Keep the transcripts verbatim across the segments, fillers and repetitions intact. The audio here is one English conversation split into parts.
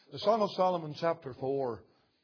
The Song of Solomon, chapter four,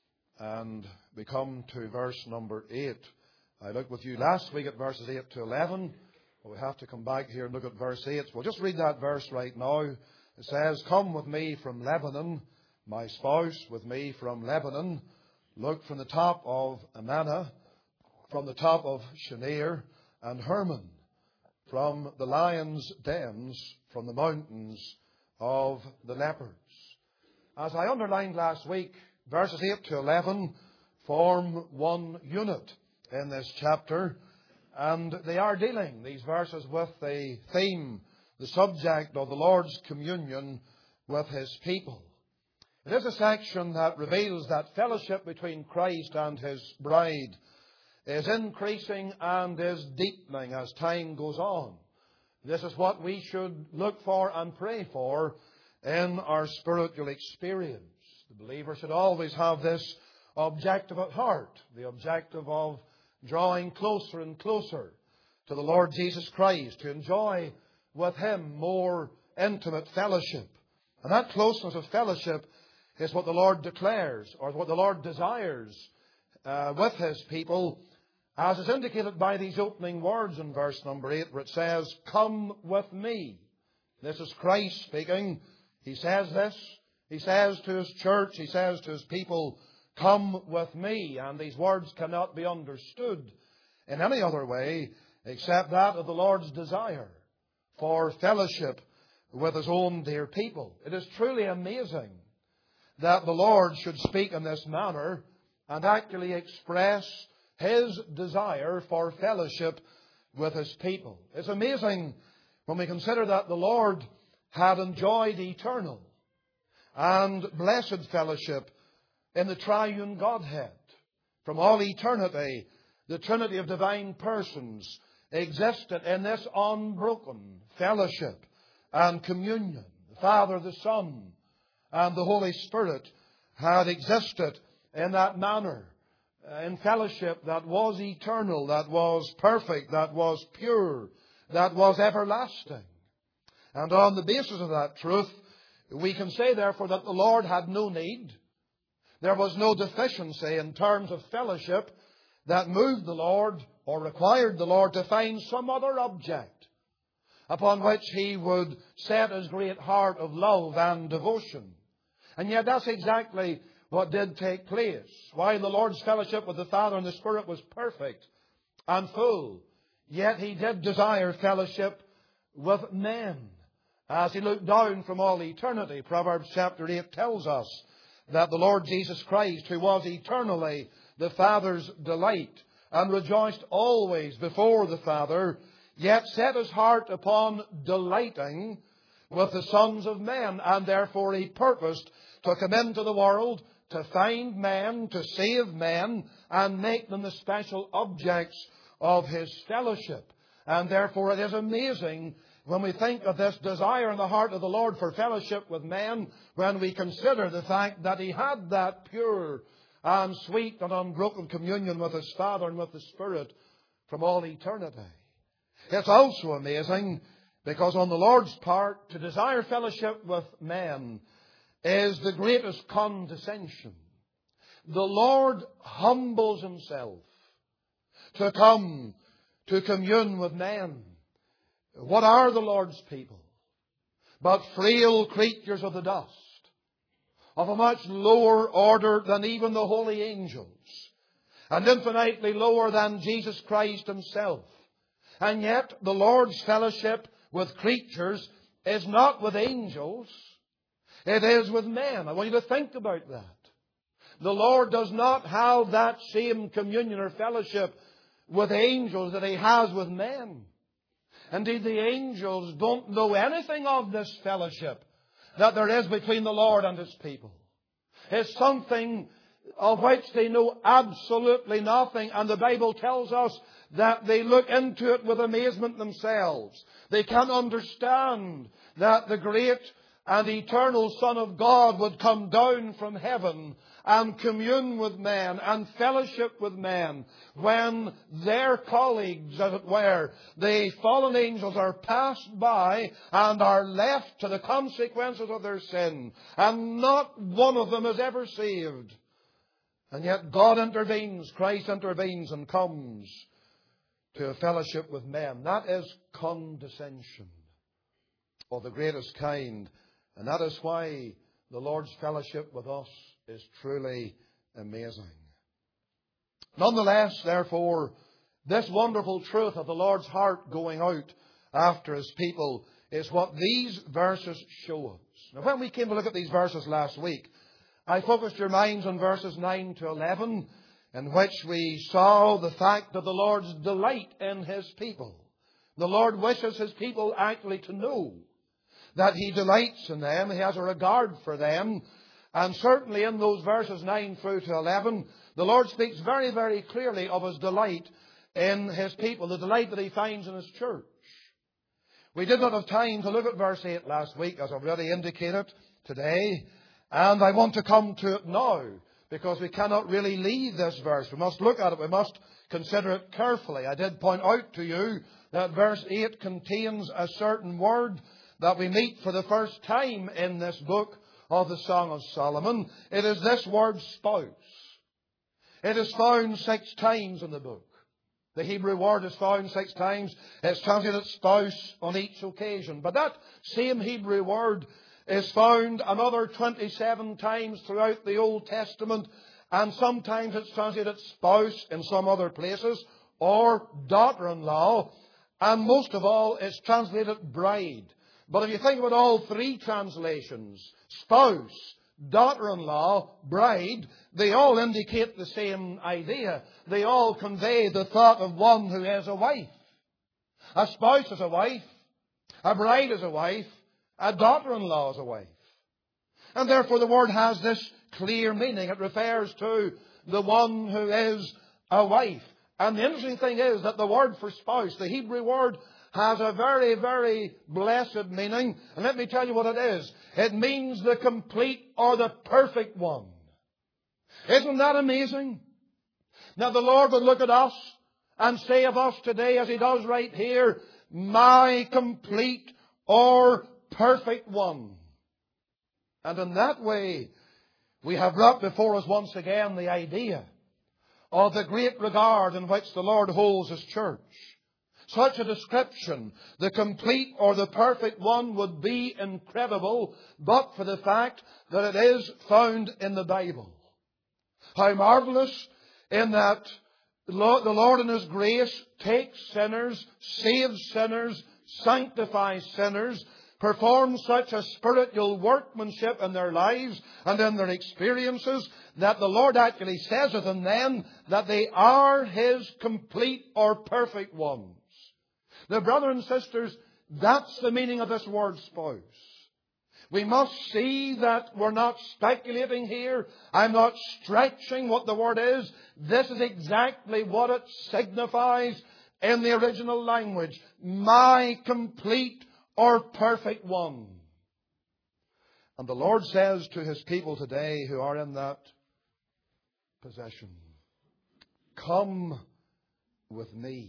and we come to verse number eight. I looked with you last week at verses eight to eleven, but we have to come back here and look at verse eight. We'll just read that verse right now. It says, "Come with me from Lebanon, my spouse, with me from Lebanon. Look from the top of Amana, from the top of Shenir and Hermon, from the lions' dens, from the mountains of the leopards." As I underlined last week, verses eight to eleven form one unit in this chapter, and they are dealing, these verses, with the theme, the subject of the Lord's communion with His people. It is a section that reveals that fellowship between Christ and His bride is increasing and is deepening as time goes on. This is what we should look for and pray for in our spiritual experience. The believer should always have this objective at heart, the objective of drawing closer and closer to the Lord Jesus Christ, to enjoy with Him more intimate fellowship. And that closeness of fellowship is what the Lord declares, or what the Lord desires uh, with His people, as is indicated by these opening words in verse number eight, where it says, "Come with me." This is Christ speaking. He says this. He says to His church, He says to His people, "Come with me." And these words cannot be understood in any other way except that of the Lord's desire for fellowship with His own dear people. It is truly amazing that the Lord should speak in this manner and actually express His desire for fellowship with His people. It's amazing when we consider that the Lord had enjoyed eternal and blessed fellowship in the triune Godhead. From all eternity, the Trinity of divine persons existed in this unbroken fellowship and communion. The Father, the Son, and the Holy Spirit had existed in that manner, in fellowship that was eternal, that was perfect, that was pure, that was everlasting. And on the basis of that truth, we can say, therefore, that the Lord had no need. There was no deficiency in terms of fellowship that moved the Lord or required the Lord to find some other object upon which He would set His great heart of love and devotion. And yet that's exactly what did take place. While the Lord's fellowship with the Father and the Spirit was perfect and full, yet He did desire fellowship with men. As He looked down from all eternity, Proverbs chapter eight tells us that the Lord Jesus Christ, who was eternally the Father's delight and rejoiced always before the Father, yet set His heart upon delighting with the sons of men, and therefore He purposed to come into the world, to find men, to save men, and make them the special objects of His fellowship. And therefore it is amazing when we think of this desire in the heart of the Lord for fellowship with men, when we consider the fact that He had that pure and sweet and unbroken communion with His Father and with the Spirit from all eternity. It's also amazing because on the Lord's part, to desire fellowship with men is the greatest condescension. The Lord humbles Himself to come to commune with men. What are the Lord's people but frail creatures of the dust, of a much lower order than even the holy angels, and infinitely lower than Jesus Christ Himself? And yet the Lord's fellowship with creatures is not with angels, it is with men. I want you to think about that. The Lord does not have that same communion or fellowship with angels that He has with men. Indeed, the angels don't know anything of this fellowship that there is between the Lord and His people. It's something of which they know absolutely nothing, and the Bible tells us that they look into it with amazement themselves. They can't understand that the great and eternal Son of God would come down from heaven and commune with men and fellowship with men when their colleagues, as it were, the fallen angels, are passed by and are left to the consequences of their sin, and not one of them is ever saved. And yet God intervenes, Christ intervenes and comes to a fellowship with men. That is condescension of the greatest kind. And that is why the Lord's fellowship with us is truly amazing. Nonetheless, therefore, this wonderful truth of the Lord's heart going out after His people is what these verses show us. Now, when we came to look at these verses last week, I focused your minds on verses nine to eleven, in which we saw the fact of the Lord's delight in His people. The Lord wishes His people actually to know that He delights in them. He has a regard for them. And certainly in those verses nine through to eleven, the Lord speaks very, very clearly of His delight in His people, the delight that He finds in His church. We did not have time to look at verse eight last week, as I've already indicated today. And I want to come to it now, because we cannot really leave this verse. We must look at it. We must consider it carefully. I did point out to you that verse eight contains a certain word that we meet for the first time in this book of the Song of Solomon. It is this word, spouse. It is found six times in the book. The Hebrew word is found six times. It's translated spouse on each occasion. But that same Hebrew word is found another twenty-seven times throughout the Old Testament. And sometimes it's translated spouse in some other places, or daughter-in-law. And most of all, it's translated bride. But if you think about all three translations, spouse, daughter-in-law, bride, they all indicate the same idea. They all convey the thought of one who is a wife. A spouse is a wife. A bride is a wife. A daughter-in-law is a wife. And therefore the word has this clear meaning. It refers to the one who is a wife. And the interesting thing is that the word for spouse, the Hebrew word, has a very, very blessed meaning. And let me tell you what it is. It means the complete or the perfect one. Isn't that amazing? Now the Lord would look at us and say of us today, as He does right here, my complete or perfect one. And in that way, we have brought before us once again the idea of the great regard in which the Lord holds His church. Such a description, the complete or the perfect one, would be incredible, but for the fact that it is found in the Bible. How marvelous in that the Lord in His grace takes sinners, saves sinners, sanctifies sinners, performs such a spiritual workmanship in their lives and in their experiences that the Lord actually says of them then that they are His complete or perfect ones. Now, brothers and sisters, that's the meaning of this word spouse. We must see that we're not speculating here. I'm not stretching what the word is. This is exactly what it signifies in the original language. My complete or perfect one. And the Lord says to His people today who are in that possession, come with me.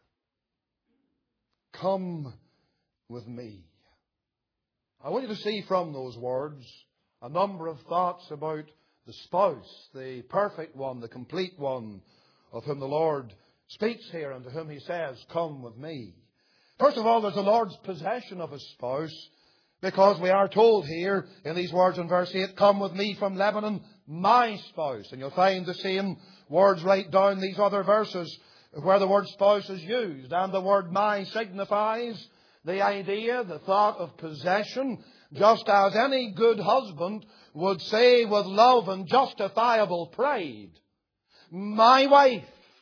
Come with me. I want you to see from those words a number of thoughts about the spouse, the perfect one, the complete one, of whom the Lord speaks here and to whom He says, come with me. First of all, there's the Lord's possession of His spouse, because we are told here in these words in verse eight, come with me from Lebanon, my spouse. And you'll find the same words right down these other verses where the word spouse is used. And the word my signifies the idea, the thought of possession, just as any good husband would say with love and justifiable pride, my wife.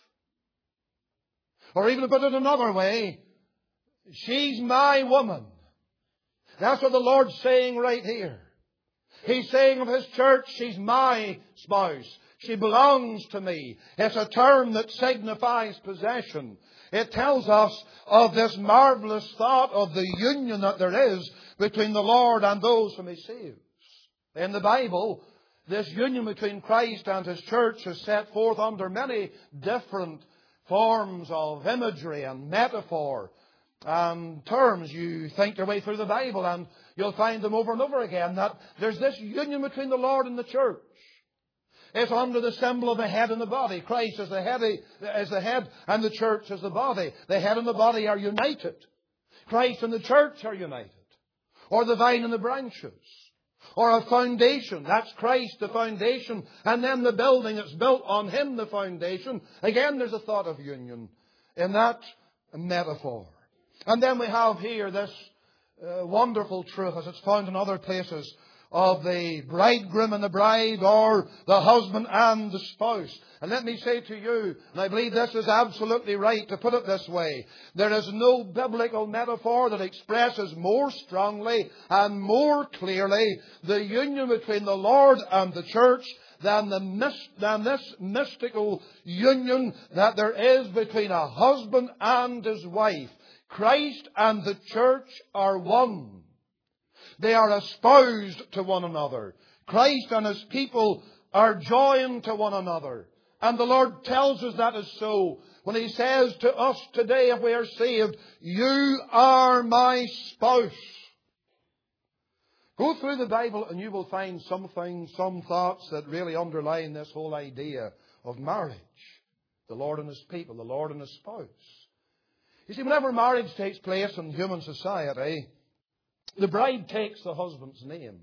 Or even to put it another way, she's my woman. That's what the Lord's saying right here. He's saying of His church, she's my spouse. She belongs to me. It's a term that signifies possession. It tells us of this marvelous thought of the union that there is between the Lord and those whom He saves. In the Bible, this union between Christ and His church is set forth under many different forms of imagery and metaphor and terms. You think your way through the Bible and you'll find them over and over again, that there's this union between the Lord and the church. It's under the symbol of the head and the body. Christ is the head, is the head and the church is the body. The head and the body are united. Christ and the church are united. Or the vine and the branches. Or a foundation. That's Christ, the foundation. And then the building that's built on Him, the foundation. Again, there's a thought of union in that metaphor. And then we have here this uh, wonderful truth, as it's found in other places, of the bridegroom and the bride, or the husband and the spouse. And let me say to you, and I believe this is absolutely right to put it this way, there is no biblical metaphor that expresses more strongly and more clearly the union between the Lord and the church than, the, than this mystical union that there is between a husband and his wife. Christ and the church are one. They are espoused to one another. Christ and His people are joined to one another. And the Lord tells us that is so when He says to us today, if we are saved, you are my spouse. Go through the Bible and you will find some things, some thoughts that really underline this whole idea of marriage. The Lord and His people, the Lord and His spouse. You see, whenever marriage takes place in human society, the bride takes the husband's name.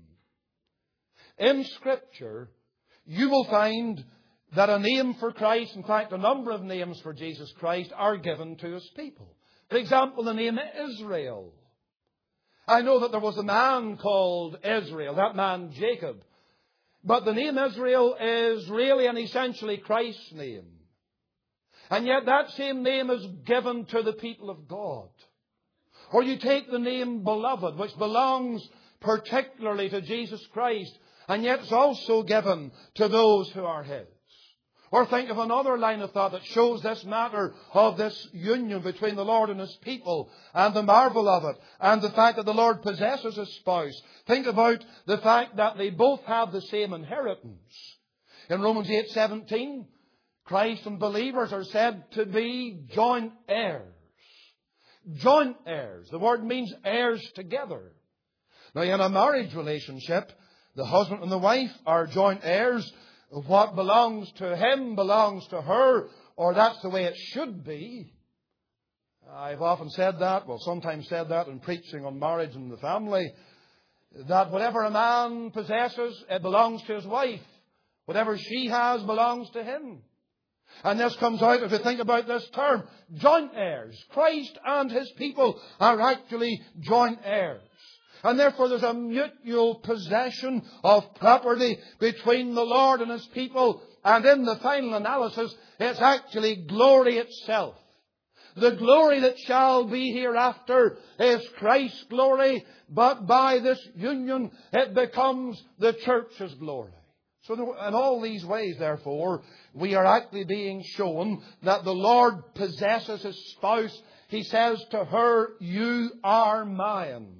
In Scripture, you will find that a name for Christ, in fact, a number of names for Jesus Christ, are given to His people. For example, the name Israel. I know that there was a man called Israel, that man Jacob. But the name Israel is really and essentially Christ's name. And yet that same name is given to the people of God. Or you take the name Beloved, which belongs particularly to Jesus Christ, and yet it's also given to those who are His. Or think of another line of thought that shows this matter of this union between the Lord and His people, and the marvel of it, and the fact that the Lord possesses His spouse. Think about the fact that they both have the same inheritance. In Romans eight seventeen, Christ and believers are said to be joint heirs. Joint heirs. The word means heirs together. Now, in a marriage relationship, the husband and the wife are joint heirs. What belongs to him belongs to her, or that's the way it should be. I've often said that, well, sometimes said that in preaching on marriage and the family, that whatever a man possesses, it belongs to his wife. Whatever she has belongs to him. And this comes out, if you think about this term, joint heirs. Christ and His people are actually joint heirs. And therefore there's a mutual possession of property between the Lord and His people. And in the final analysis, it's actually glory itself. The glory that shall be hereafter is Christ's glory, but by this union it becomes the church's glory. So in all these ways, therefore, we are actually being shown that the Lord possesses His spouse. He says to her, you are mine.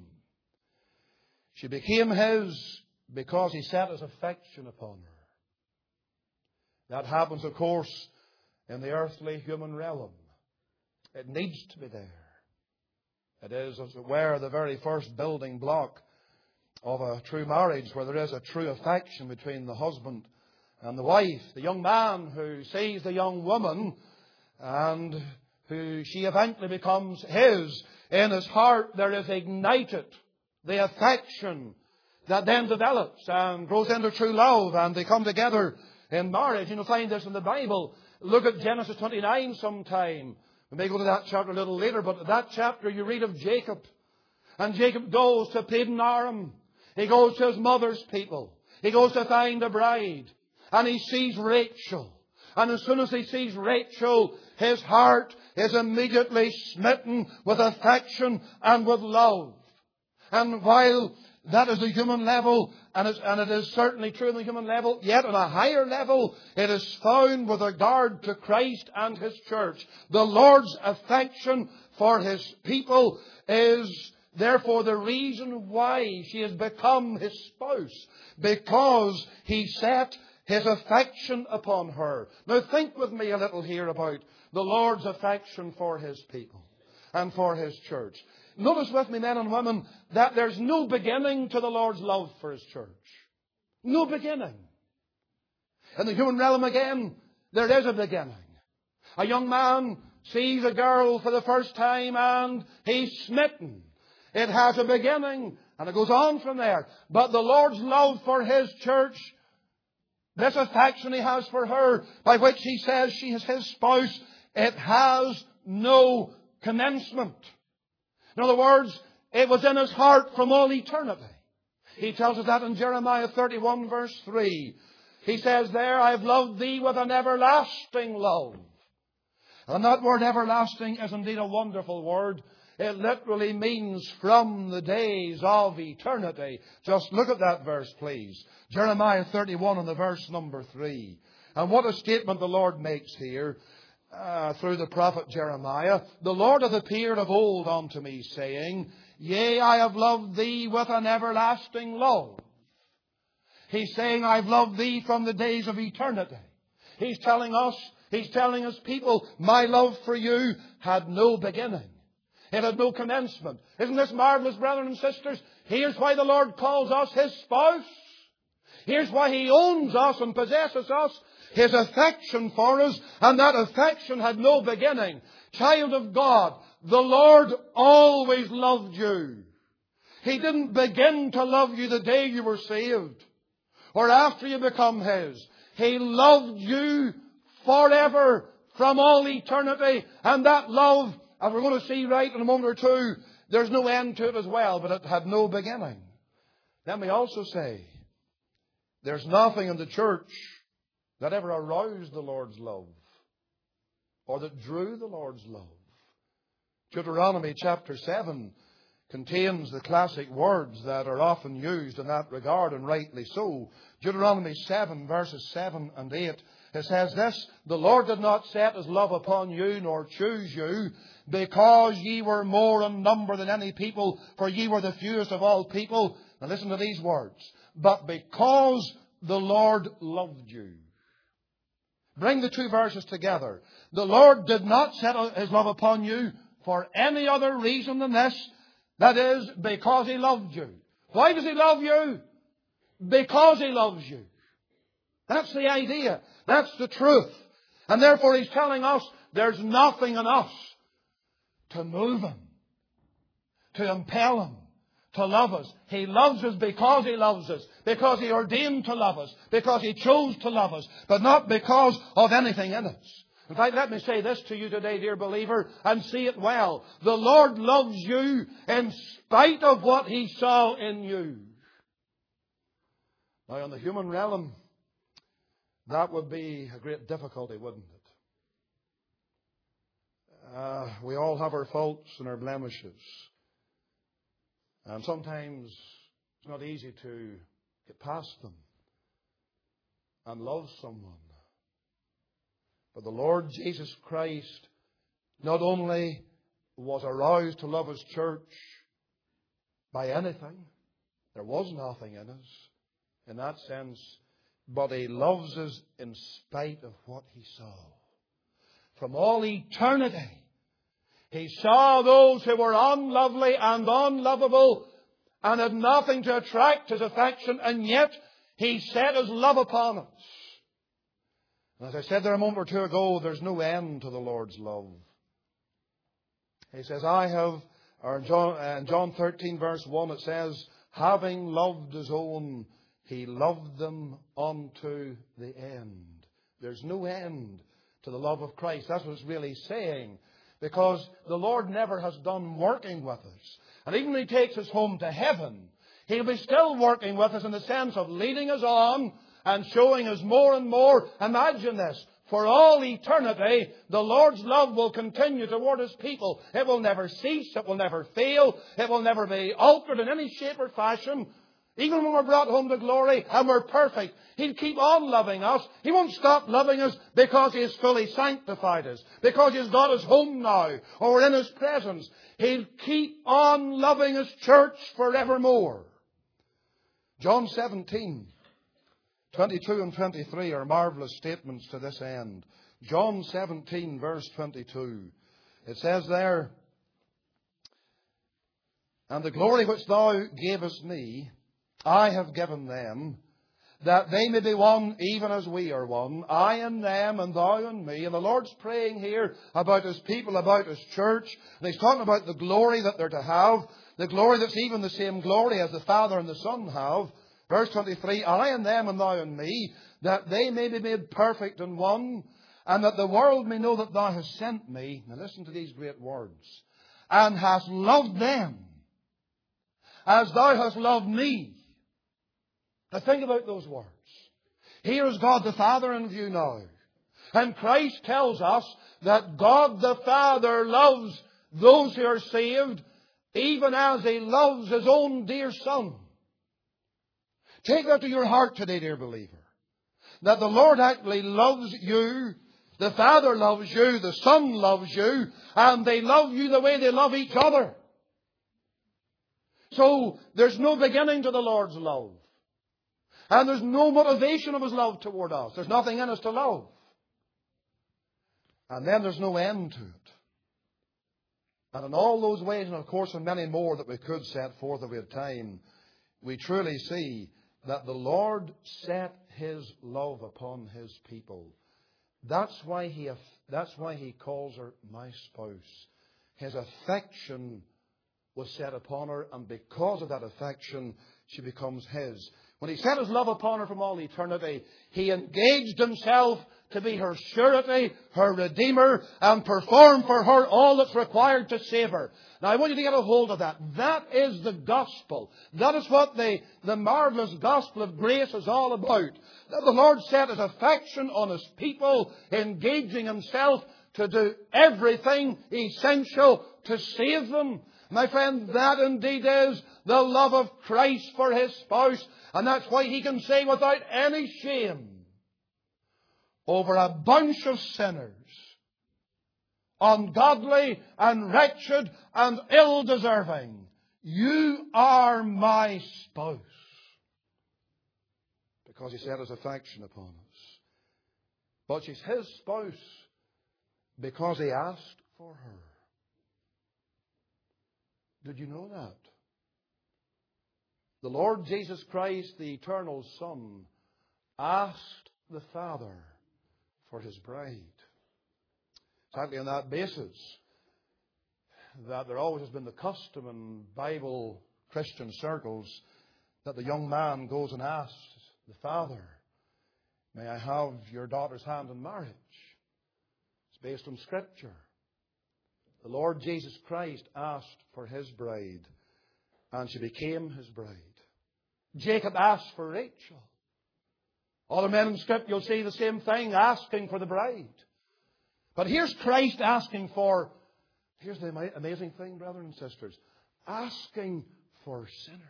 She became His because He set His affection upon her. That happens, of course, in the earthly human realm. It needs to be there. It is, as it were, the very first building block of a true marriage, where there is a true affection between the husband and the wife. The young man who sees the young woman and who she eventually becomes his, in his heart there is ignited the affection that then develops and grows into true love, and they come together in marriage. You'll find this in the Bible. Look at Genesis twenty-nine sometime. We may go to that chapter a little later, but that chapter you read of Jacob. And Jacob goes to Padan Aram. He goes to his mother's people. He goes to find a bride. And he sees Rachel. And as soon as he sees Rachel, his heart is immediately smitten with affection and with love. And while that is the human level, and, it's, and it is certainly true on the human level. Yet on a higher level, it is found with regard to Christ and His church. The Lord's affection for His people is therefore the reason why she has become His spouse, because He set His affection upon her. Now think with me a little here about the Lord's affection for His people and for His church. Notice with me, men and women, that there's no beginning to the Lord's love for His church. No beginning. In the human realm again, there is a beginning. A young man sees a girl for the first time and he's smitten. It has a beginning and it goes on from there. But the Lord's love for His church, this affection He has for her, by which He says she is His spouse, it has no commencement. In other words, it was in His heart from all eternity. He tells us that in Jeremiah thirty-one verse three. He says there, I have loved thee with an everlasting love. And that word everlasting is indeed a wonderful word. It literally means from the days of eternity. Just look at that verse, please. Jeremiah thirty-one and the verse number three. And what a statement the Lord makes here. Uh, through the prophet Jeremiah, the Lord hath appeared of old unto me, saying, Yea, I have loved thee with an everlasting love. He's saying, I've loved thee from the days of eternity. He's telling us, He's telling His people, my love for you had no beginning. It had no commencement. Isn't this marvelous, brethren and sisters? Here's why the Lord calls us His spouse. Here's why He owns us and possesses us. His affection for us, and that affection had no beginning. Child of God, the Lord always loved you. He didn't begin to love you the day you were saved or after you become His. He loved you forever from all eternity, and that love, as we're going to see right in a moment or two, there's no end to it as well, but it had no beginning. Let me also say, there's nothing in the church that ever aroused the Lord's love or that drew the Lord's love. Deuteronomy chapter seven contains the classic words that are often used in that regard, and rightly so. Deuteronomy seven verses seven and eight. It says this, The Lord did not set His love upon you nor choose you because ye were more in number than any people, for ye were the fewest of all people. Now listen to these words. But because the Lord loved you. Bring the two verses together. The Lord did not set His love upon you for any other reason than this. That is, because He loved you. Why does He love you? Because He loves you. That's the idea. That's the truth. And therefore He's telling us there's nothing in us to move Him, to impel Him to love us. He loves us because He loves us, because He ordained to love us, because He chose to love us, but not because of anything in us. In fact, let me say this to you today, dear believer, and see it well. The Lord loves you in spite of what He saw in you. Now, in the human realm, that would be a great difficulty, wouldn't it? Uh, we all have our faults and our blemishes. And sometimes it's not easy to get past them and love someone. But the Lord Jesus Christ not only was aroused to love His church by anything, there was nothing in us in that sense, but He loves us in spite of what He saw. From all eternity, He saw those who were unlovely and unlovable and had nothing to attract His affection, and yet He set His love upon us. And as I said there a moment or two ago, there's no end to the Lord's love. He says, I have, or in John, in John thirteen verse one it says, having loved His own, He loved them unto the end. There's no end to the love of Christ. That's what it's really saying. Because the Lord never has done working with us. And even when He takes us home to heaven, He'll be still working with us in the sense of leading us on and showing us more and more. Imagine this. For all eternity, the Lord's love will continue toward His people. It will never cease. It will never fail. It will never be altered in any shape or fashion. Even when we're brought home to glory and we're perfect, He'll keep on loving us. He won't stop loving us because He has fully sanctified us, because He's got us home now, or we're in His presence. He'll keep on loving His church forevermore. John seventeen, twenty-two and twenty-three are marvellous statements to this end. John seventeen, verse twenty-two. It says there, "And the glory which Thou gavest me, I have given them, that they may be one even as we are one, I and them and Thou and me." And the Lord's praying here about His people, about His church. And He's talking about the glory that they're to have, the glory that's even the same glory as the Father and the Son have. Verse twenty-three, "I and them and Thou and me, that they may be made perfect in one, and that the world may know that Thou hast sent me." Now listen to these great words. "And hast loved them as Thou hast loved me." Now think about those words. Here is God the Father in view now. And Christ tells us that God the Father loves those who are saved even as He loves His own dear Son. Take that to your heart today, dear believer. That the Lord actually loves you. The Father loves you. The Son loves you. And they love you the way they love each other. So there's no beginning to the Lord's love. And there's no motivation of His love toward us. There's nothing in us to love. And then there's no end to it. And in all those ways, and of course in many more that we could set forth if we had time, we truly see that the Lord set His love upon His people. That's why He, that's why He calls her my spouse. His affection was set upon her, and because of that affection, she becomes His. When He set His love upon her from all eternity, He engaged Himself to be her surety, her Redeemer, and perform for her all that's required to save her. Now, I want you to get a hold of that. That is the gospel. That is what the, the marvellous gospel of grace is all about. That the Lord set His affection on His people, engaging Himself to do everything essential to save them. My friend, that indeed is the love of Christ for His spouse. And that's why He can say without any shame over a bunch of sinners, ungodly and wretched and ill-deserving, "You are my spouse." Because He set His affection upon us. But she's His spouse because He asked for her. Did you know that? The Lord Jesus Christ, the eternal Son, asked the Father for His bride. Exactly on that basis that there always has been the custom in Bible Christian circles that the young man goes and asks the father, "May I have your daughter's hand in marriage?" It's based on Scripture. The Lord Jesus Christ asked for His bride, and she became His bride. Jacob asked for Rachel. Other men in Scripture, you'll see the same thing, asking for the bride. But here's Christ asking for, here's the amazing thing, brothers and sisters, asking for sinners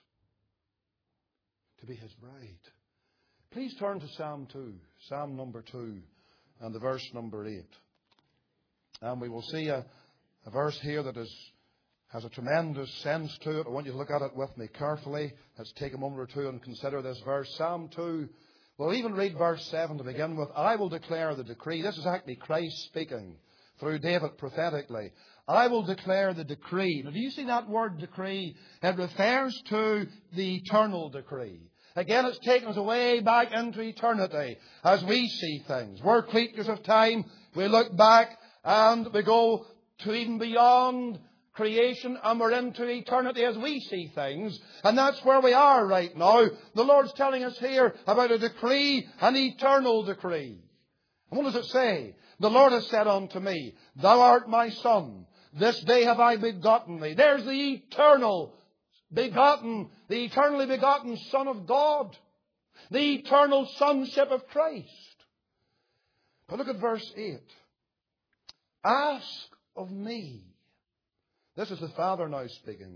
to be His bride. Please turn to Psalm two, Psalm number two, and the verse number eight. And we will see a, a verse here that is, has a tremendous sense to it. I want you to look at it with me carefully. Let's take a moment or two and consider this verse. Psalm two. We'll even read verse seven to begin with. "I will declare the decree." This is actually Christ speaking through David prophetically. "I will declare the decree." Now, do you see that word decree? It refers to the eternal decree. Again, it's taken us away back into eternity as we see things. We're creatures of time. We look back and we go to even beyond creation, and we're into eternity as we see things. And that's where we are right now. The Lord's telling us here about a decree, an eternal decree. And what does it say? "The Lord has said unto me, Thou art my Son. This day have I begotten thee." There's the eternal begotten, the eternally begotten Son of God. The eternal sonship of Christ. But look at verse eight. Ask of me. This is the Father now speaking.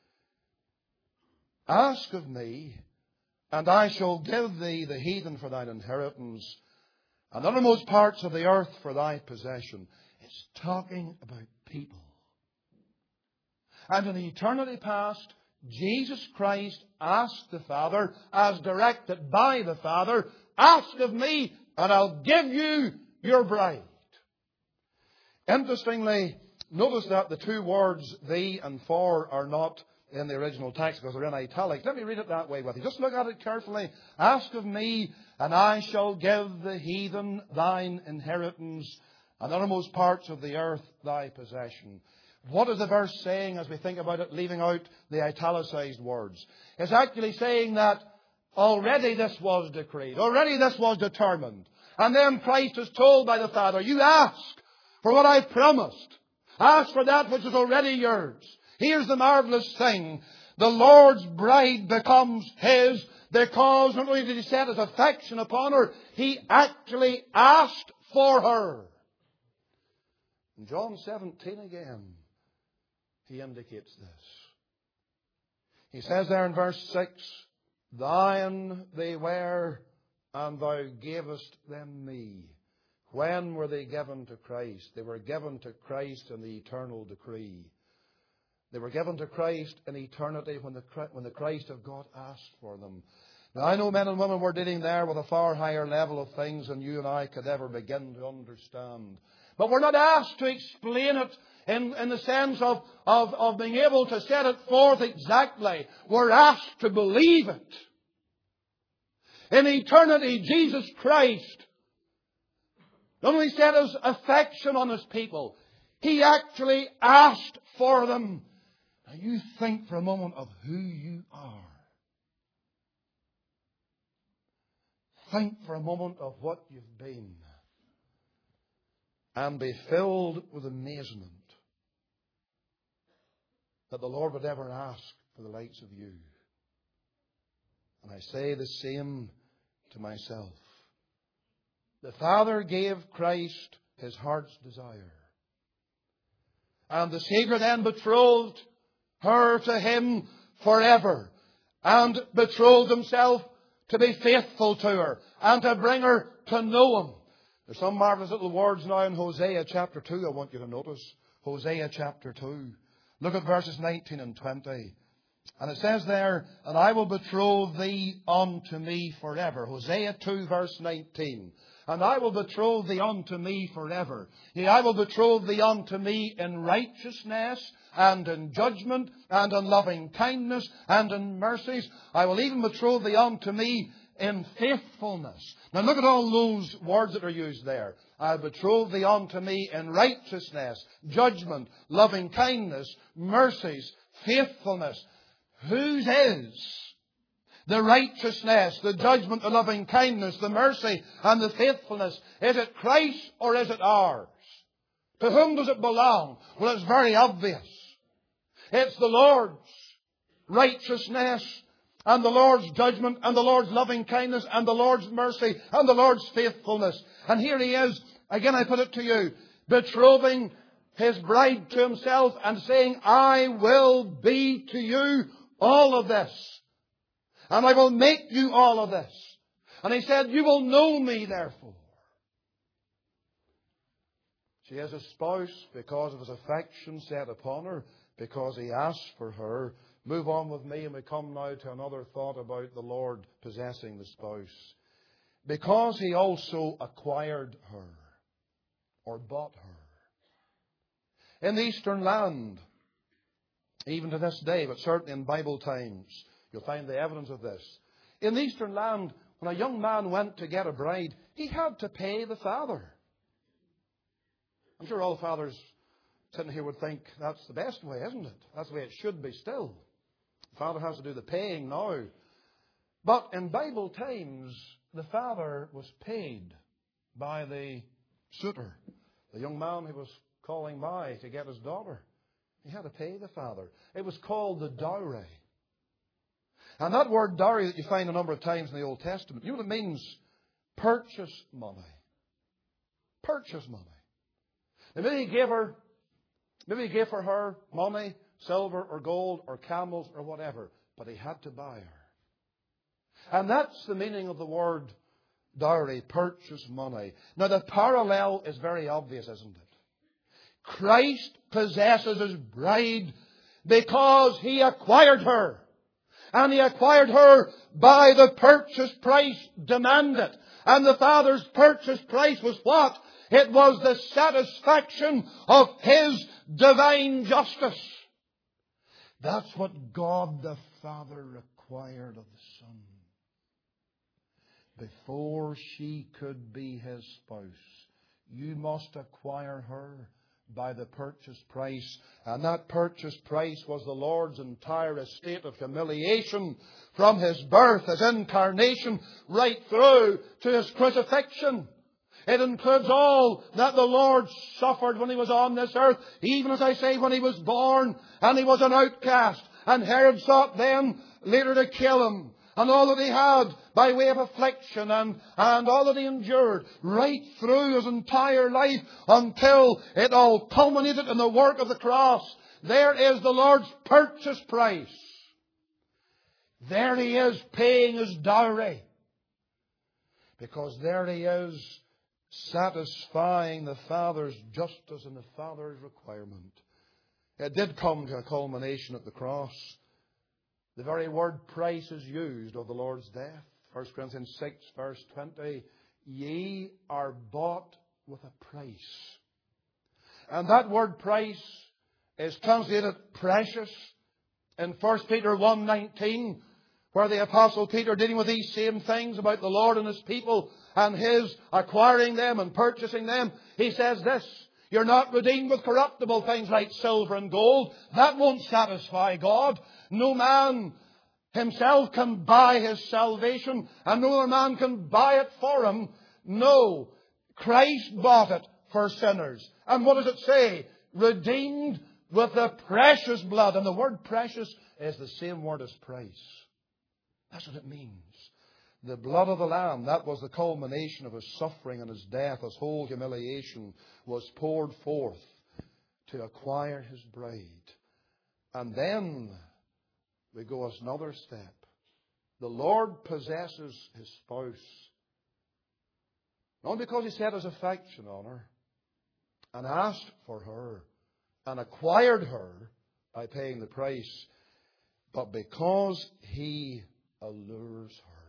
Ask of me, and I shall give thee the heathen for thine inheritance, and uttermost parts of the earth for thy possession. It's talking about people. And in eternity past, Jesus Christ asked the Father, as directed by the Father, ask of me, and I'll give you your bride. Interestingly, notice that the two words, thee and for, are not in the original text because they're in italics. Let me read it that way with you. Just look at it carefully. Ask of me, and I shall give the heathen thine inheritance, and uttermost parts of the earth thy possession. What is the verse saying as we think about it, leaving out the italicized words? It's actually saying that already this was decreed. Already this was determined. And then Christ is told by the Father, you ask for what I promised. Ask for that which is already yours. Here's the marvelous thing. The Lord's bride becomes His because not only did He set His affection upon her, He actually asked for her. In John seventeen again, He indicates this. He says there in verse six, thine they were, and thou gavest them me. When were they given to Christ? They were given to Christ in the eternal decree. They were given to Christ in eternity when the, when the Christ of God asked for them. Now, I know men and women were dealing there with a far higher level of things than you and I could ever begin to understand. But we're not asked to explain it in, in the sense of, of, of being able to set it forth exactly. We're asked to believe it. In eternity, Jesus Christ not only set His affection on His people, He actually asked for them. Now you think for a moment of who you are. Think for a moment of what you've been. And be filled with amazement that the Lord would ever ask for the likes of you. And I say the same to myself. The Father gave Christ His heart's desire. And the Savior then betrothed her to Him forever. And betrothed Himself to be faithful to her. And to bring her to know Him. There's some marvelous little words now in Hosea chapter two I want you to notice. Hosea chapter two. Look at verses nineteen and twenty. And it says there, and I will betroth thee unto me forever. Hosea two verse nineteen. And I will betroth thee unto me forever. Yea, I will betroth thee unto me in righteousness and in judgment and in loving kindness and in mercies. I will even betroth thee unto me in faithfulness. Now look at all those words that are used there. I betroth thee unto me in righteousness, judgment, loving kindness, mercies, faithfulness. Whose is the righteousness, the judgment, the loving kindness, the mercy and the faithfulness? Is it Christ or is it ours? To whom does it belong? Well, it's very obvious. It's the Lord's righteousness and the Lord's judgment and the Lord's loving kindness and the Lord's mercy and the Lord's faithfulness. And here He is, again I put it to you, betrothing His bride to Himself and saying, I will be to you all of this. And I will make you all of this. And He said, you will know me therefore. She is a spouse because of His affection set upon her, because He asked for her. Move on with me and we come now to another thought about the Lord possessing the spouse. Because He also acquired her or bought her. In the Eastern land, even to this day, but certainly in Bible times, you'll find the evidence of this. In the Eastern land, when a young man went to get a bride, he had to pay the father. I'm sure all fathers sitting here would think that's the best way, isn't it? That's the way it should be still. The father has to do the paying now. But in Bible times, the father was paid by the suitor, the young man who was calling by to get his daughter. He had to pay the father. It was called the dowry. And that word dowry that you find a number of times in the Old Testament, you know what it means? Purchase money. Purchase money. Now, maybe he gave her, maybe he gave for her money, silver or gold or camels or whatever, but he had to buy her. And that's the meaning of the word dowry, purchase money. Now, the parallel is very obvious, isn't it? Christ possesses His bride because He acquired her. And He acquired her by the purchase price demanded. And the Father's purchase price was what? It was the satisfaction of His divine justice. That's what God the Father required of the Son. Before she could be His spouse, you must acquire her by the purchase price. And that purchase price was the Lord's entire estate of humiliation from His birth, His incarnation, right through to His crucifixion. It includes all that the Lord suffered when He was on this earth, even as I say, when He was born and He was an outcast. And Herod sought then later to kill Him. And all that He had by way of affliction and, and all that He endured right through His entire life until it all culminated in the work of the cross. There is the Lord's purchase price. There He is paying His dowry. Because there He is satisfying the Father's justice and the Father's requirement. It did come to a culmination at the cross. The very word price is used of the Lord's death. First Corinthians six, verse twenty. Ye are bought with a price. And that word price is translated precious in First Peter one nineteen, where the Apostle Peter, dealing with these same things about the Lord and His people and His acquiring them and purchasing them, he says this: you're not redeemed with corruptible things like silver and gold. That won't satisfy God. No man himself can buy his salvation, and no other man can buy it for him. No, Christ bought it for sinners. And what does it say? Redeemed with the precious blood. And the word precious is the same word as price. That's what it means. The blood of the Lamb, that was the culmination of His suffering and His death. His whole humiliation was poured forth to acquire His bride. And then we go another step. The Lord possesses His spouse. Not because He set His affection on her and asked for her and acquired her by paying the price, but because He allures her.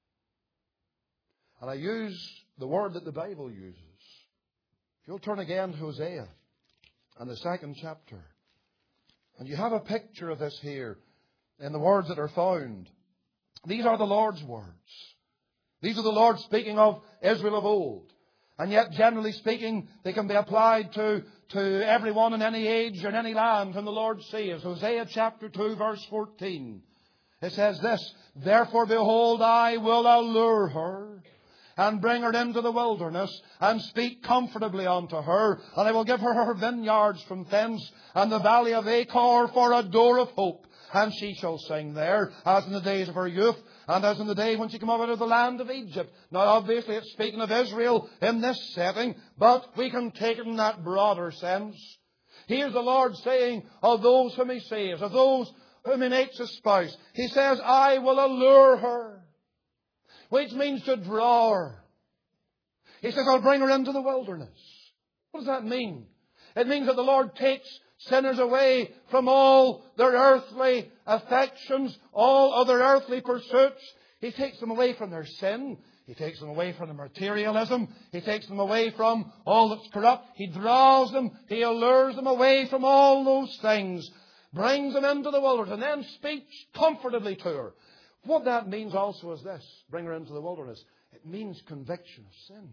And I use the word that the Bible uses. If you'll turn again to Hosea and the second chapter. And you have a picture of this here in the words that are found. These are the Lord's words. These are the Lord speaking of Israel of old. And yet, generally speaking, they can be applied to, to everyone in any age or in any land whom the Lord sees. Hosea chapter two, verse fourteen. It says this: therefore, behold, I will allure her and bring her into the wilderness, and speak comfortably unto her. And I will give her her vineyards from thence, and the valley of Achor for a door of hope. And she shall sing there, as in the days of her youth, and as in the day when she came up out of the land of Egypt. Now, obviously, it's speaking of Israel in this setting, but we can take it in that broader sense. Here's the Lord saying of those whom He saves, of those whom He makes a spouse. He says, I will allure her. Which means to draw her. He says, I'll bring her into the wilderness. What does that mean? It means that the Lord takes sinners away from all their earthly affections, all other earthly pursuits. He takes them away from their sin. He takes them away from their materialism. He takes them away from all that's corrupt. He draws them. He allures them away from all those things. Brings them into the wilderness and then speaks comfortably to her. What that means also is this: bring her into the wilderness. It means conviction of sin.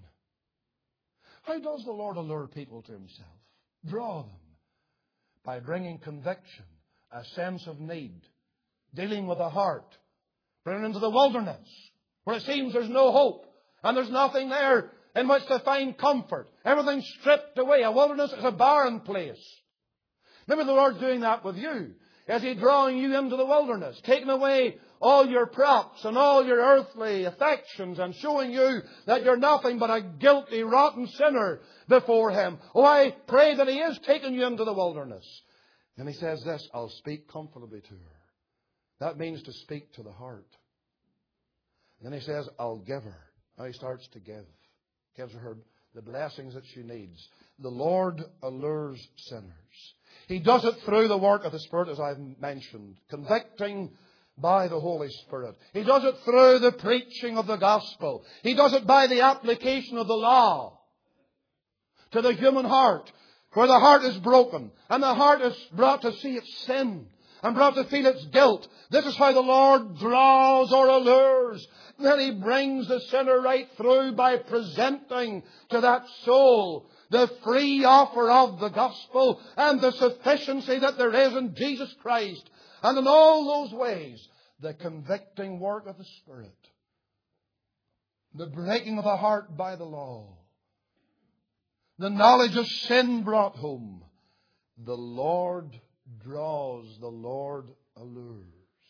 How does the Lord allure people to Himself? Draw them by bringing conviction, a sense of need, dealing with the heart. Bring her into the wilderness where it seems there's no hope and there's nothing there in which to find comfort. Everything's stripped away. A wilderness is a barren place. Maybe the Lord's doing that with you. Is He drawing you into the wilderness, taking away all your props and all your earthly affections and showing you that you're nothing but a guilty, rotten sinner before Him. Oh, I pray that He is taking you into the wilderness. And He says this, I'll speak comfortably to her. That means to speak to the heart. And then He says, I'll give her. Now He starts to give. Gives her the blessings that she needs. The Lord allures sinners. He does it through the work of the Spirit, as I've mentioned, convicting by the Holy Spirit. He does it through the preaching of the gospel. He does it by the application of the law to the human heart, where the heart is broken and the heart is brought to see its sin and brought to feel its guilt. This is how the Lord draws or allures. Then He brings the sinner right through by presenting to that soul the free offer of the gospel and the sufficiency that there is in Jesus Christ. And in all those ways, the convicting work of the Spirit, the breaking of the heart by the law, the knowledge of sin brought home, the Lord draws, the Lord allures.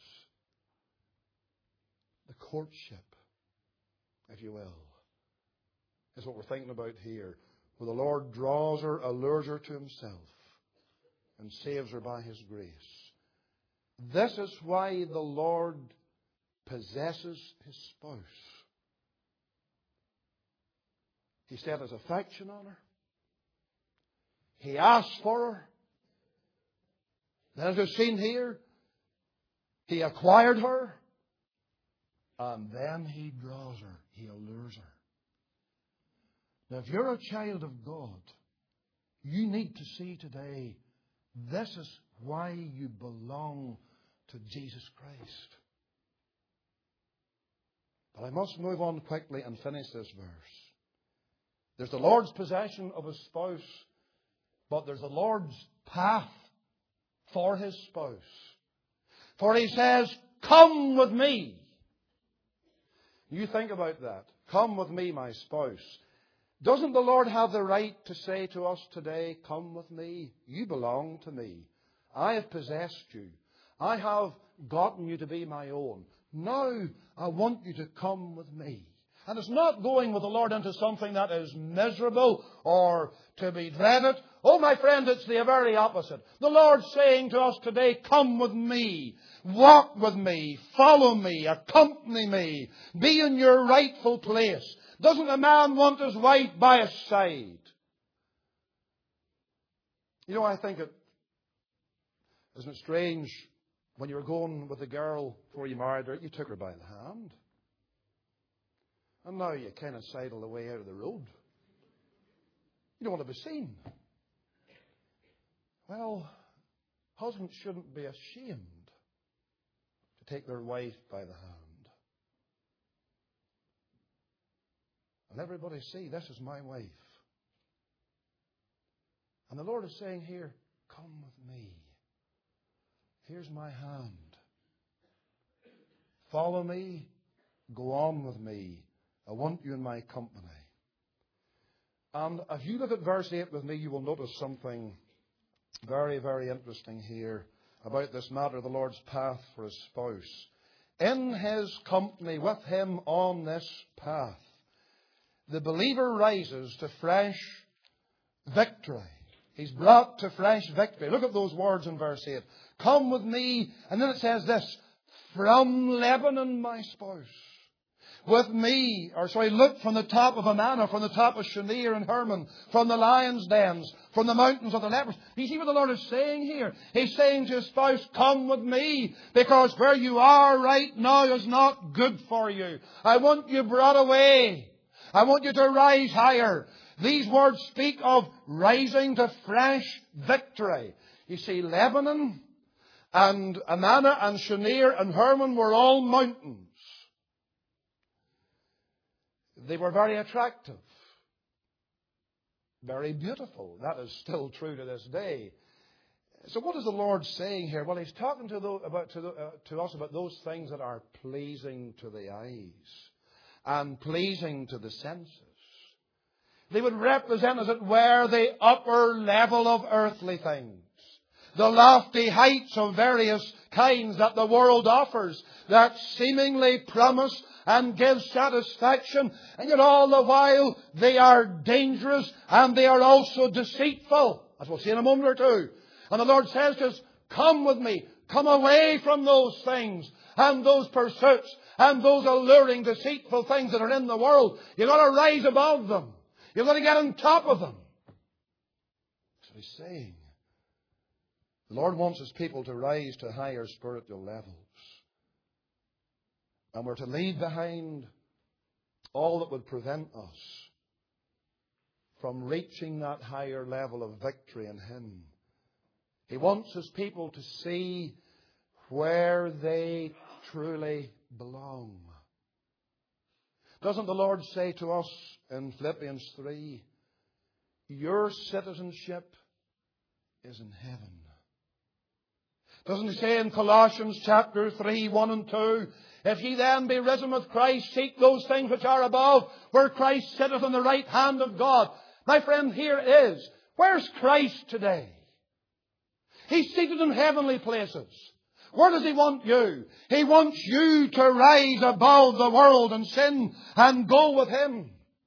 The courtship, if you will, is what we're thinking about here, where the Lord draws her, allures her to Himself, and saves her by His grace. This is why the Lord possesses His spouse. He set His affection on her. He asked for her. Then, as we've seen here, He acquired her. And then He draws her. He allures her. Now, if you're a child of God, you need to see today, this is why you belong to Jesus Christ. But I must move on quickly and finish this verse. There's the Lord's possession of His spouse, but there's the Lord's path for His spouse. For He says, come with me. You think about that. Come with me, my spouse. Doesn't the Lord have the right to say to us today, come with me? You belong to me. I have possessed you. I have gotten you to be my own. Now I want you to come with me. And it's not going with the Lord into something that is miserable or to be dreaded. Oh, my friend, it's the very opposite. The Lord's saying to us today, come with me. Walk with me. Follow me. Accompany me. Be in your rightful place. Doesn't a man want his wife by his side? You know, I think it, isn't it strange, when you were going with a girl before you married her, you took her by the hand. And now you kind of sidle away out of the road. You don't want to be seen. Well, husbands shouldn't be ashamed to take their wife by the hand. And everybody see, this is my wife. And the Lord is saying here, come with me. Here's my hand. Follow me. Go on with me. I want you in my company. And if you look at verse eight with me, you will notice something very, very interesting here about this matter, the Lord's path for His spouse. In His company, with Him on this path, the believer rises to fresh victory. He's brought to fresh victory. Look at those words in verse eight. Come with me. And then it says this, from Lebanon, my spouse. With me, or sorry, look from the top of Amana, from the top of Shinir and Hermon, from the lions' dens, from the mountains of the lepers. You see what the Lord is saying here? He's saying to His spouse, come with me, because where you are right now is not good for you. I want you brought away. I want you to rise higher. These words speak of rising to fresh victory. You see, Lebanon and Amana and Shinir and Hermon were all mountains. They were very attractive, very beautiful. That is still true to this day. So what is the Lord saying here? Well, He's talking to, the, about, to, the, uh, to us about those things that are pleasing to the eyes and pleasing to the senses. They would represent, as it were, the upper level of earthly things. the lofty heights of various kinds that the world offers, that seemingly promise and give satisfaction, and yet all the while they are dangerous and they are also deceitful, as we'll see in a moment or two. And the Lord says to us, come with me, come away from those things and those pursuits and those alluring, deceitful things that are in the world. You've got to rise above them. You've got to get on top of them. That's what He's saying. The Lord wants His people to rise to higher spiritual levels. And we're to leave behind all that would prevent us from reaching that higher level of victory in Him. He wants His people to see where they truly belong. Doesn't the Lord say to us in Philippians three, your citizenship is in heaven? Doesn't He say in Colossians chapter three, one and two, if ye then be risen with Christ, seek those things which are above, where Christ sitteth on the right hand of God. My friend, here it is. Where's Christ today? He's seated in heavenly places. Where does He want you? He wants you to rise above the world and sin and go with Him.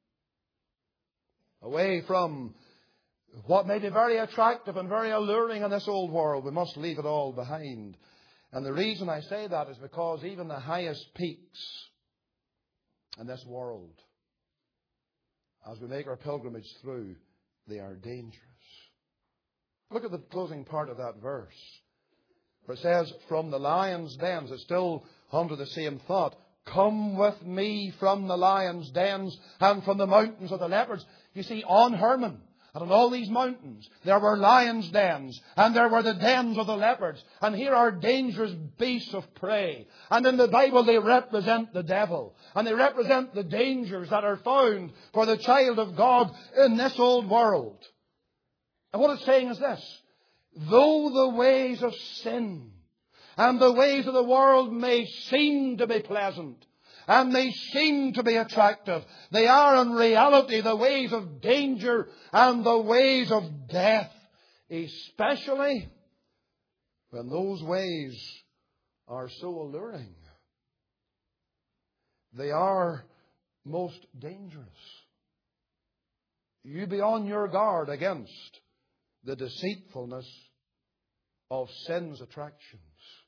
Away from what may be very attractive and very alluring in this old world. We must leave it all behind. And the reason I say that is because even the highest peaks in this world, as we make our pilgrimage through, they are dangerous. Look at the closing part of that verse. Where it says, from the lion's dens, it's still under the same thought. Come with me from the lion's dens and from the mountains of the leopards. You see, on Hermon and on all these mountains, there were lions' dens and there were the dens of the leopards. And here are dangerous beasts of prey. And in the Bible they represent the devil. And they represent the dangers that are found for the child of God in this old world. And what it's saying is this. Though the ways of sin and the ways of the world may seem to be pleasant and they seem to be attractive, they are in reality the ways of danger and the ways of death, especially when those ways are so alluring. They are most dangerous. You be on your guard against the deceitfulness of sin's attractions.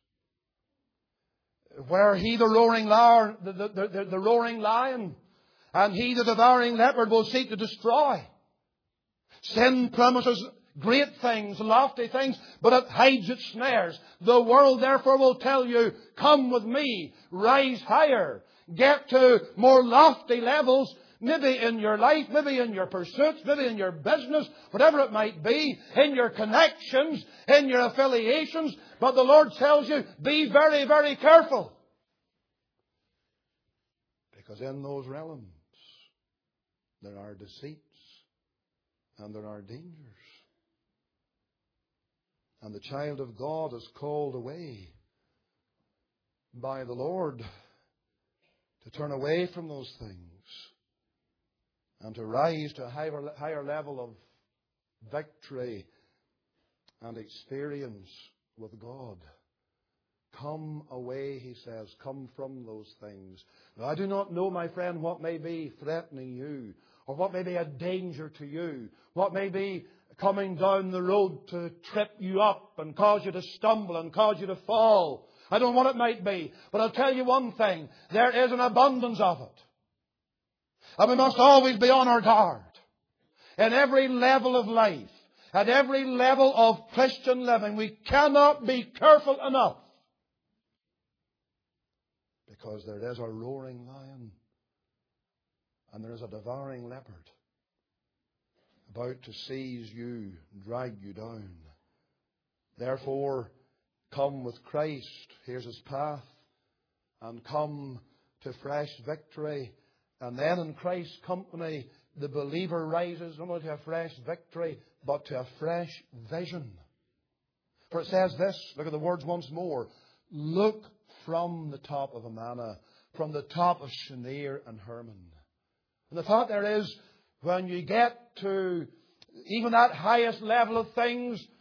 Where he, the roaring lion, the, the, the, the roaring lion, and he, the devouring leopard, will seek to destroy. Sin promises great things, lofty things, but it hides its snares. The world therefore will tell you, come with me, rise higher, get to more lofty levels, maybe in your life, maybe in your pursuits, maybe in your business, whatever it might be, in your connections, in your affiliations. But the Lord tells you, be very, very careful. Because in those realms, there are deceits and there are dangers. And the child of God is called away by the Lord to turn away from those things and to rise to a higher, higher level of victory and experience with God. Come away, he says. Come from those things. Now, I do not know, my friend, what may be threatening you, or what may be a danger to you, what may be coming down the road to trip you up and cause you to stumble and cause you to fall. I don't know what it might be, but I'll tell you one thing. There is an abundance of it. And we must always be on our guard. In every level of life, at every level of Christian living, we cannot be careful enough. Because there is a roaring lion and there is a devouring leopard about to seize you, drag you down. Therefore, come with Christ. Here's His path. And come to fresh victory. And then in Christ's company, the believer rises not only to a fresh victory, but to a fresh vision. For it says this, look at the words once more. Look from the top of Amana, from the top of Shenir and Hermon. And the thought there is, when you get to even that highest level of things,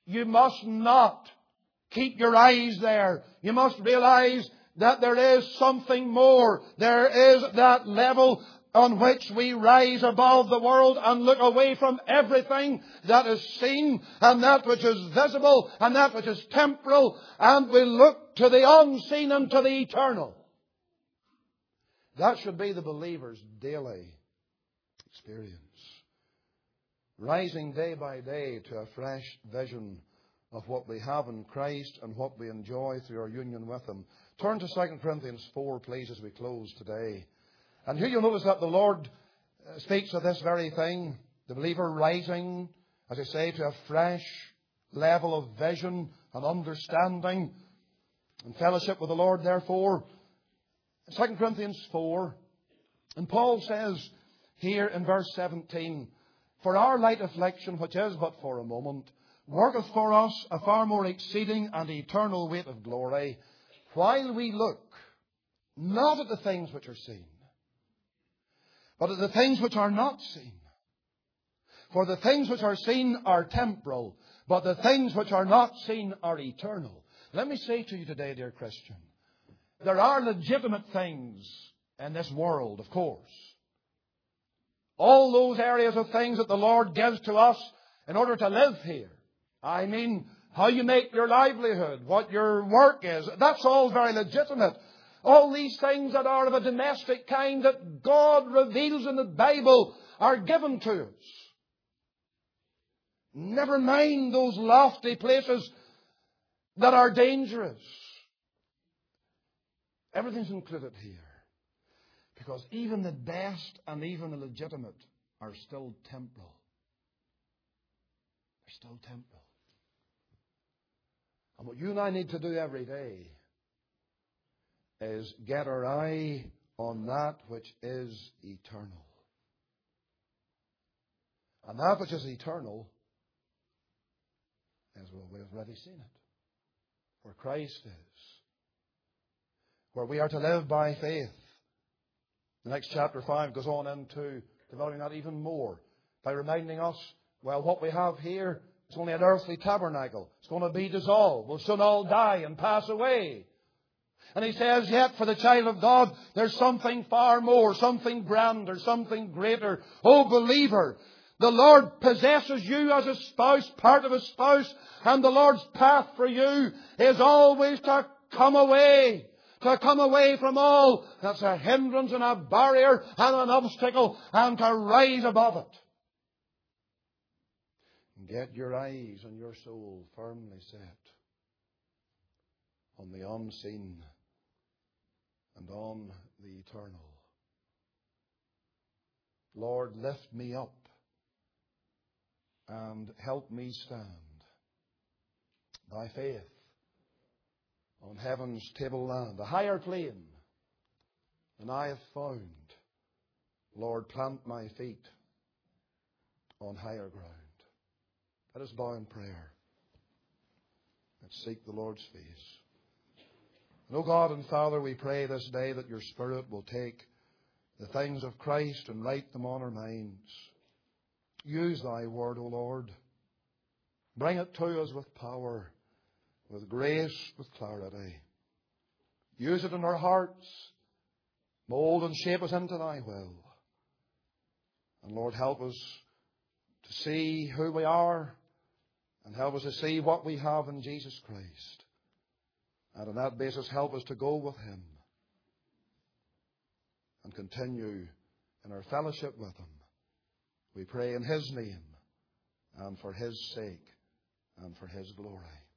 You must not keep your eyes there. You must realize that there is something more. There is that level on which we rise above the world and look away from everything that is seen and that which is visible and that which is temporal, and we look to the unseen and to the eternal. That should be the believer's daily experience. Rising day by day to a fresh vision of what we have in Christ and what we enjoy through our union with Him. Turn to Second Corinthians four, please, as we close today. And here you'll notice that the Lord speaks of this very thing. The believer rising, as I say, to a fresh level of vision and understanding and fellowship with the Lord, therefore. Second Corinthians four. And Paul says here in verse seventeen, "For our light affliction, which is but for a moment, worketh for us a far more exceeding and eternal weight of glory, while we look not at the things which are seen, but at the things which are not seen. For the things which are seen are temporal, but the things which are not seen are eternal." Let me say to you today, dear Christian, there are legitimate things in this world, of course. All those areas of things that the Lord gives to us in order to live here. I mean, how you make your livelihood, what your work is. That's all very legitimate. All these things that are of a domestic kind that God reveals in the Bible are given to us. Never mind those lofty places that are dangerous. Everything's included here. Because even the best and even the legitimate are still temporal. They're still temporal. And what you and I need to do every day is get our eye on that which is eternal. And that which is eternal, as well, we have already seen it, where Christ is, where we are to live by faith. The next chapter five goes on into developing that even more by reminding us, well, what we have here is only an earthly tabernacle. It's going to be dissolved. We'll soon all die and pass away. And he says, yet for the child of God, there's something far more, something grander, something greater. Oh, believer, the Lord possesses you as a spouse, part of a spouse, and the Lord's path for you is always to come away. To come away from all that's a hindrance and a barrier and an obstacle, and to rise above it. And get your eyes and your soul firmly set on the unseen and on the eternal. Lord, lift me up and help me stand by faith on heaven's table land, a higher plane than I have found. Lord, plant my feet on higher ground. Let us bow in prayer. Let's seek the Lord's face. And, O God and Father, we pray this day that your Spirit will take the things of Christ and write them on our minds. Use thy word, O Lord. Bring it to us with power, with grace, with clarity. Use it in our hearts. Mold and shape us into thy will. And Lord, help us to see who we are, and help us to see what we have in Jesus Christ. And on that basis, help us to go with Him and continue in our fellowship with Him. We pray in His name and for His sake and for His glory.